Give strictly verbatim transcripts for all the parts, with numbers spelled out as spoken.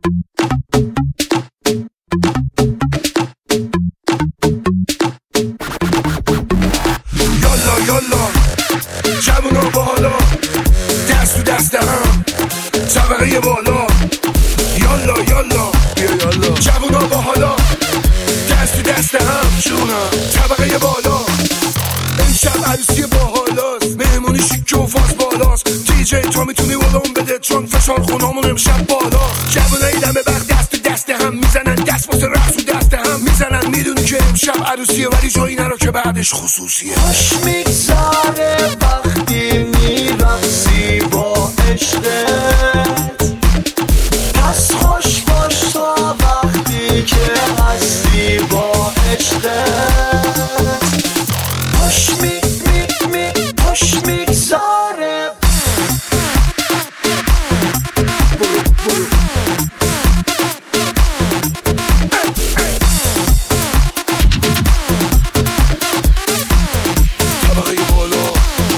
یالا یالا جوونا بالا، دست تو دست هم طبقه بالا. یالا یالا جوونا بالا، دست تو دست هم جونم طبقه بالا. امشب عروسی باحالاست، مهمونی شیک و فاز بالاست. دی جی تا میتونی ولوم بده چون فشار خونامون امشب بالا. جوونای دم بخت دست تو دست هم میزنن، دست واسه رقص و دست هم میزنن. میدونی که امشب عروسیه ولی جایی نرو که بعدش خصوصیه. خوش میگذره وقتی میرقصی با عشقت، پس خوش باش تا وقتی که هستی با عشقت. خوش می می می خوش میگذره. طبقه بالا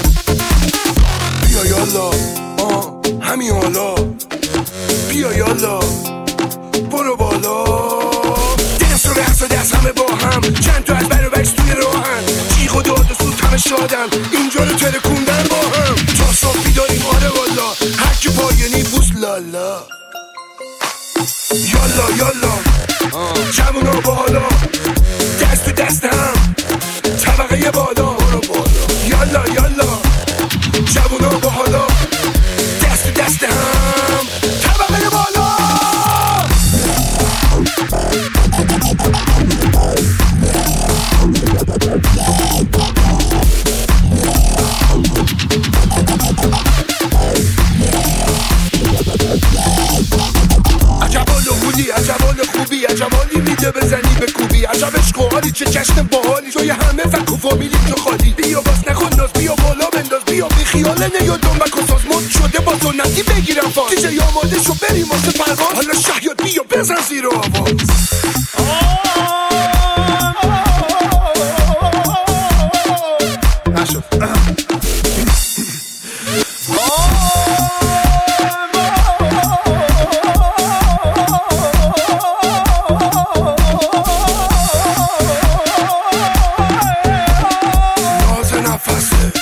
بیا یالا، آه همین حالا بیا یالا برو بالا. دست و رقص و دست همه با هم، چند تا از بر و بکس توی راهن. جیغ و داد و سود همه شادن، اینجا رو ترکوندن با هم. تا صبح بیداریم آره والا، هر کی پایینی بوس لالا. یالا یالا جوونا بالا، دست تو دست هم طبقه بالا. یالا یالا جوونا بالا، دست تو دست هم طبقه بالا. عجبال و هولی، عجبال خوبی، عجبالی میده بزنی به کوبی. عجب عشق و حالی، چه جشن باحالی، جای همه فک و فامیلی جو خالی. بیا باز نکن ناز، بیا بالا بنداز، بیا بی خیاله نیا دنبک و ساز. مد شده با سنتی بگیرم فاز، دیجه یا آماده شو بریم واسه پرواز. حالا شهیاد بیا بزن زیر آواز. نشد ناز نفسه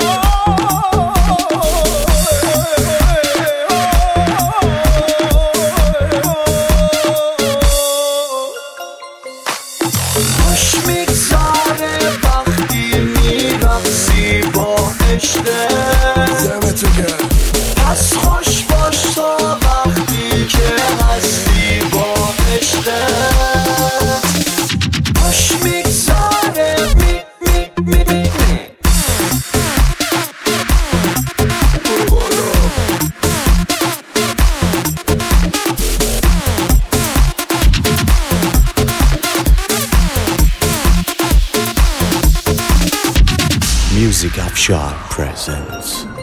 خوش میگذره وقتی میرقصی با عشقت، دمتو گرم. پس خوش باش تا وقتی که هستی با عشقت. خوش میگذره می می می می می. برو بالا. Music Afshar presents